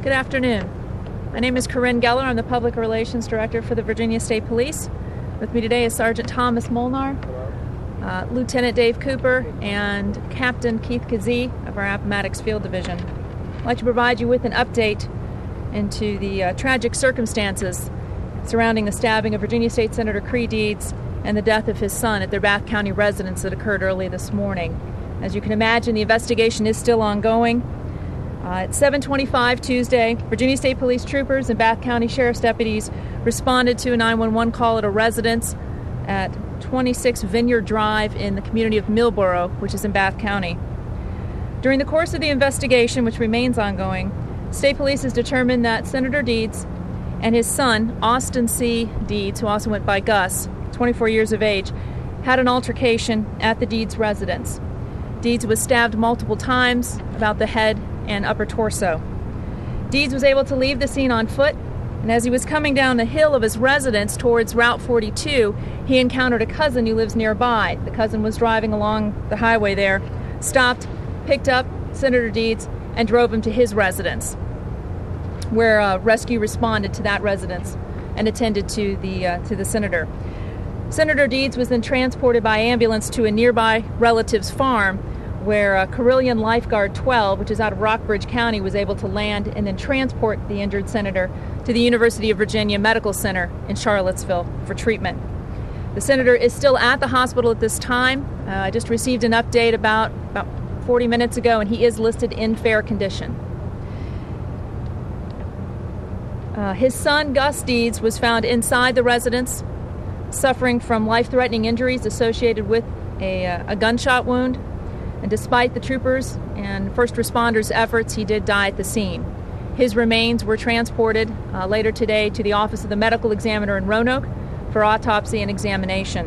Good afternoon. My name is Corinne Geller. I'm the Public Relations Director for the Virginia State Police. With me today is Sergeant Thomas Molnar, Lieutenant Dave Cooper, and Captain Keith Kazee of our Appomattox Field Division. I'd like to provide you with an update into the tragic circumstances surrounding the stabbing of Virginia State Senator Creigh Deeds and the death of his son at their Bath County residence that occurred early this morning. As you can imagine, the investigation is still ongoing. At 7:25 Tuesday, Virginia State Police troopers and Bath County Sheriff's deputies responded to a 911 call at a residence at 26 Vineyard Drive in the community of Millboro, which is in Bath County. During the course of the investigation, which remains ongoing, State Police has determined that Senator Deeds and his son, Austin C. Deeds, who also went by Gus, 24 years of age, had an altercation at the Deeds residence. Deeds was stabbed multiple times about the head and upper torso. Deeds was able to leave the scene on foot, and as he was coming down the hill of his residence towards Route 42, he encountered a cousin who lives nearby. The cousin was driving along the highway there, stopped, picked up Senator Deeds, and drove him to his residence, where rescue responded to that residence and attended to the senator. Senator Deeds was then transported by ambulance to a nearby relative's farm, where Carilion Lifeguard 12, which is out of Rockbridge County, was able to land and then transport the injured senator to the University of Virginia Medical Center in Charlottesville for treatment. The senator is still at the hospital at this time. I just received an update about 40 minutes ago, and he is listed in fair condition. His son, Gus Deeds, was found inside the residence, suffering from life-threatening injuries associated with a gunshot wound. And despite the troopers and first responders' efforts, he did die at the scene. His remains were transported later today to the Office of the Medical Examiner in Roanoke for autopsy and examination.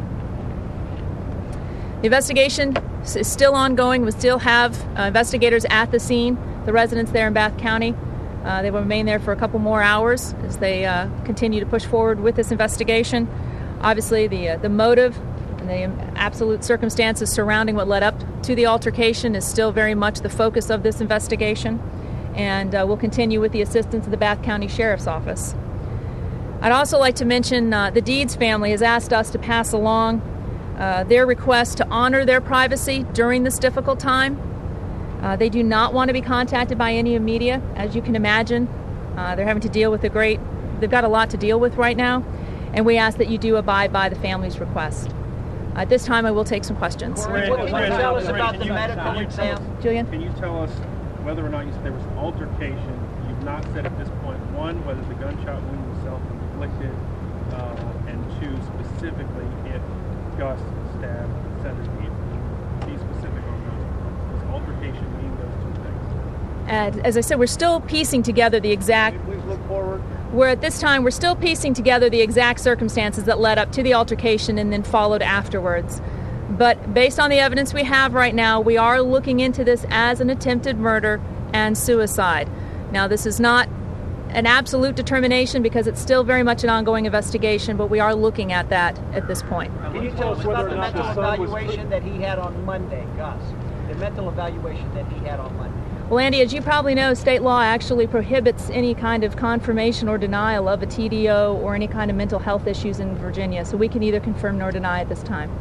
The investigation is still ongoing. We still have investigators at the scene, the residents there in Bath County. They will remain there for a couple more hours as they continue to push forward with this investigation. Obviously, the motive and the absolute circumstances surrounding what led up to the altercation is still very much the focus of this investigation, and we'll continue with the assistance of the Bath County Sheriff's Office. I'd also like to mention the Deeds family has asked us to pass along their request to honor their privacy during this difficult time. They do not want to be contacted by any media. As you can imagine, they're having to deal with they've got a lot to deal with right now, and we ask that you do abide by the family's request. At this time, I will take some questions. What can you tell us about the medical exam? Julian? Can you tell us whether or not you said there was an altercation? You've not said at this point, one, whether the gunshot wound was self-inflicted, and two, specifically, if Gus stabbed Senator Deeds. Be specific on those. Does altercation mean those two things? As I said, we're still piecing together the exact... Please look forward. Where at this time, we're still piecing together the exact circumstances that led up to the altercation and then followed afterwards. But based on the evidence we have right now, we are looking into this as an attempted murder and suicide. Now, this is not an absolute determination because it's still very much an ongoing investigation, but we are looking at that at this point. Can you tell us about the mental evaluation that he had on Monday, Gus? The mental evaluation that he had on Monday. Well, Andy, as you probably know, state law actually prohibits any kind of confirmation or denial of a TDO or any kind of mental health issues in Virginia, so we can neither confirm nor deny at this time.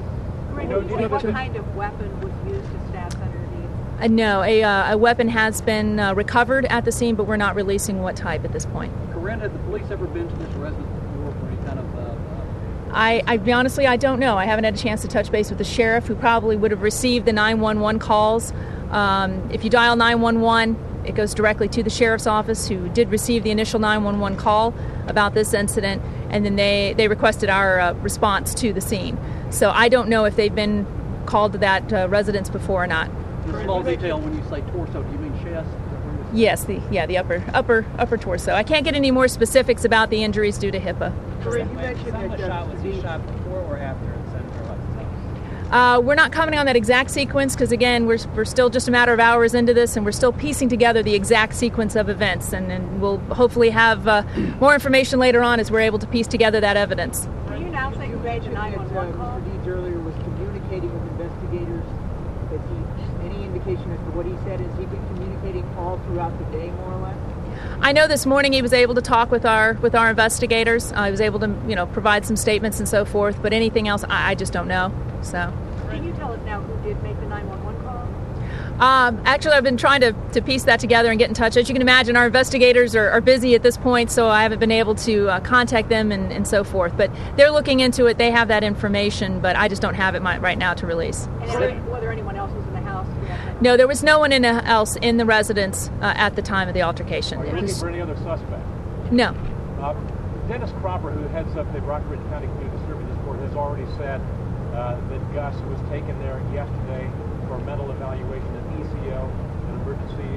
What kind of weapon was used to stab Senator Deeds? No, a weapon has been recovered at the scene, but we're not releasing what type at this point. Corinne, had the police ever been to this residence before for any kind of... Honestly, I don't know. I haven't had a chance to touch base with the sheriff, who probably would have received the 911 calls. If you dial 911, it goes directly to the sheriff's office, who did receive the initial 911 call about this incident, and then they requested our response to the scene. So I don't know if they've been called to that residence before or not. A small detail, when you say torso, do you mean chest? Yes, the upper torso. I can't get any more specifics about the injuries due to HIPAA. Corinne, you mentioned that Was he shot before or after Senator left his house? We're not commenting on that exact sequence because, again, we're still just a matter of hours into this, and we're still piecing together the exact sequence of events, and we'll hopefully have more information later on as we're able to piece together that evidence. Can you now say you made a 911 call? Mr. Deeds earlier was communicating with investigators. Any indication as to what he said? Has he been communicating all throughout the day, more or less? I know this morning he was able to talk with our investigators. He was able to provide some statements and so forth. But anything else, I just don't know. So. Can you tell us now who did make the 911 call? Actually, I've been trying to piece that together and get in touch. As you can imagine, our investigators are busy at this point, so I haven't been able to contact them and so forth. But they're looking into it. They have that information, but I just don't have it right now to release. And whether anyone else was in the house? No, there was no one else in the residence at the time of the attorcation. Are you looking for any other suspect? No. Dennis Cropper, who heads up the Rockridge County Community Services Court, has already said that Gus was taken there yesterday for mental evaluation at ECO, an emergency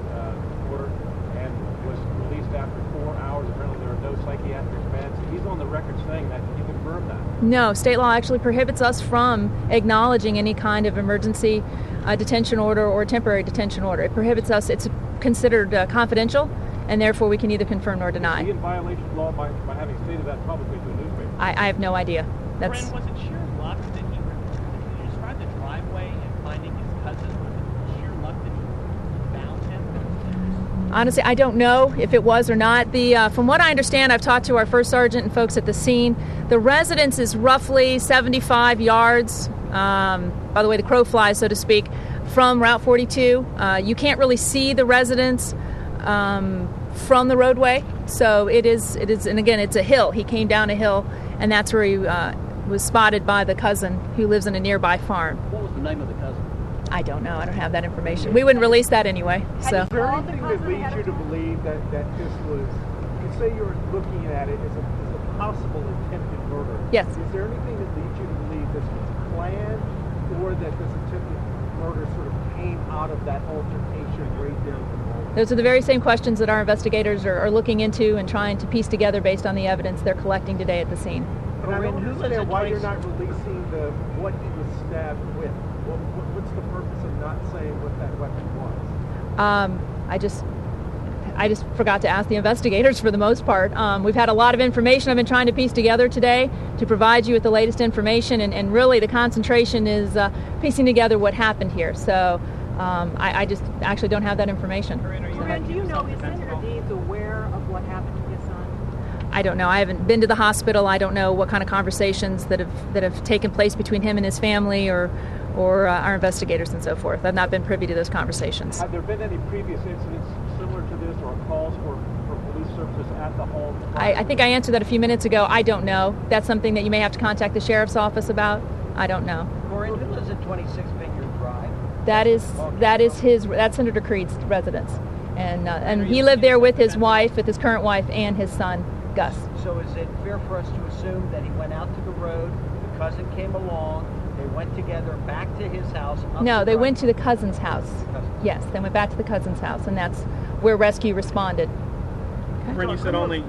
order, and was released after 4 hours. Apparently there are no psychiatric meds. He's on the record saying that. Can you confirm that? No, state law actually prohibits us from acknowledging any kind of emergency detention order or temporary detention order. It prohibits us. It's considered confidential, and therefore we can neither confirm nor deny. Is he in violation of law by having stated that publicly to a newspaper? I have no idea. That's. Corinne, was it sheer luck that you described the driveway and finding his cousin? Was it sheer luck that he found him? Honestly, I don't know if it was or not. From what I understand, I've talked to our first sergeant and folks at the scene. The residence is roughly 75 yards, by the way the crow flies, so to speak, from Route 42. You can't really see the residence from the roadway, so it is, and again, it's a hill. He came down a hill, and that's where he was spotted by the cousin who lives in a nearby farm. What was the name of the cousin? I don't know. I don't have that information. We wouldn't release that anyway. So. Is there anything that leads you to believe that this was, you say you're looking at it as a possible attempted murder? Yes. Is there anything that leads you to believe this was planned, or that this attempted murder sort of came out of that altercation right there at the moment? Those are the very same questions that our investigators are looking into and trying to piece together based on the evidence they're collecting today at the scene. And I don't understand why you're not releasing what he was stabbed with. What's the purpose of not saying what that weapon was? I just forgot to ask the investigators for the most part. We've had a lot of information I've been trying to piece together today to provide you with the latest information, and really the concentration is piecing together what happened here. So I just actually don't have that information. Corinne, do you know, is Senator Deeds aware of what happened to his son? I don't know. I haven't been to the hospital. I don't know what kind of conversations that have taken place between him and his family or our investigators and so forth. I've not been privy to those conversations. Have there been any previous incidents similar to this, or calls for police services at the home? I think I answered that a few minutes ago. I don't know. That's something that you may have to contact the sheriff's office about. I don't know. Corinne, who lives at 26 Vineyard Drive? That's Senator Creed's residence, and he lived there with his current wife, and his son, Gus. So is it fair for us to assume that he went out to the road, the cousin came along, they went together back to his house? No, they went to the cousin's house. Yes, they went back to the cousin's house, and that's where rescue responded. Okay. Corinne, you said only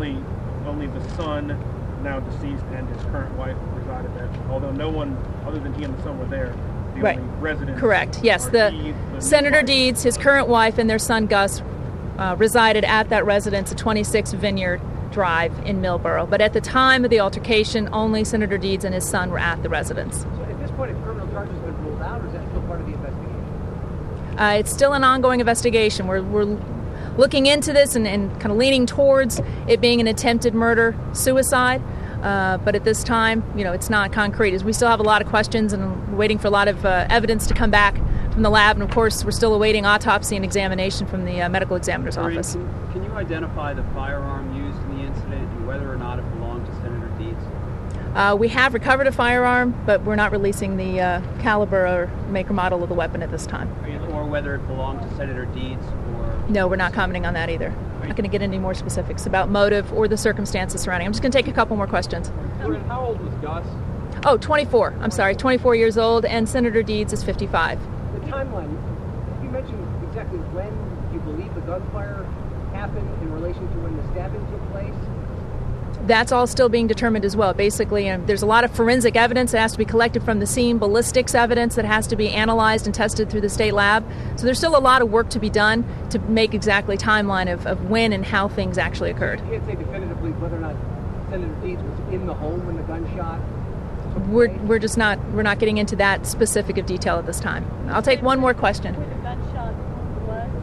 the son, now deceased, and his current wife resided there. Although no one other than he and the son were there. The right. only residents. Correct. Yes, the Senator Deeds, his current wife, and their son Gus resided at that residence at 26 Vineyard Drive in Millboro. But at the time of the altercation, only Senator Deeds and his son were at the residence. So at this point, have criminal charges been ruled out, or is that still part of the investigation? It's still an ongoing investigation. We're looking into this and kind of leaning towards it being an attempted murder-suicide. But at this time, it's not concrete. As we still have a lot of questions and we're waiting for a lot of evidence to come back from the lab. And, of course, we're still awaiting autopsy and examination from the medical examiner's office. Can you identify the firearm used in the incident and whether or not it belonged to Senator Deeds? We have recovered a firearm, but we're not releasing the caliber or make or model of the weapon at this time. Or whether it belonged to Senator Deeds? No, we're not commenting on that either. I'm not going to get into any more specifics about motive or the circumstances surrounding. I'm just going to take a couple more questions. How old was Gus? Oh, 24. I'm sorry, 24 years old, and Senator Deeds is 55. The timeline, you mentioned exactly when you believe the gunfire happened in relation to when the stabbing took place. That's all still being determined as well. Basically, there's a lot of forensic evidence that has to be collected from the scene, ballistics evidence that has to be analyzed and tested through the state lab. So there's still a lot of work to be done to make exactly timeline of when and how things actually occurred. You can't say definitively whether or not Senator Deeds was in the home when the gunshot took place? We're not getting into that specific of detail at this time. I'll take one more question. Were the gunshots blood?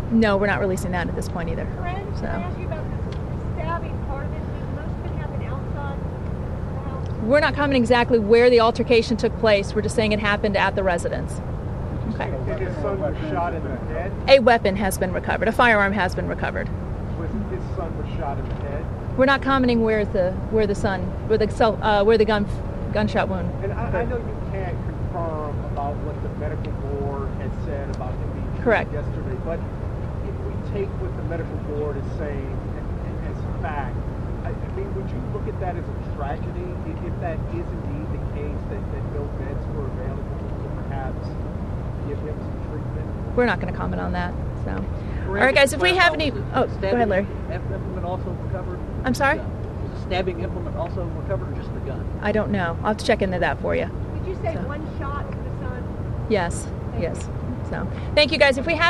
No, we're not releasing that at this point either. Corinne, So. can I ask you about the stabbing part of it? Did most of it happen outside the house? We're not commenting exactly where the altercation took place. We're just saying it happened at the residence. Okay. His son was shot in the head. A weapon has been recovered. A firearm has been recovered. His son was shot in the head. We're not commenting where the gunshot wound. And I know you can't confirm about what the medical board had said about him being shot Correct. yesterday, but if we take what the medical board is saying as fact, I mean, would you look at that as a tragedy if that is indeed the case, that no meds were available to perhaps give him some treatment? We're not going to comment on that. So, all right, guys. If we have any, go ahead, Larry. Implement also recovered? I'm sorry. Was the stabbing implement also recovered, or just the gun? I don't know. I'll have to check into that for you. Did you say So. one shot to the son? Yes. Yes. So, thank you, guys. If we have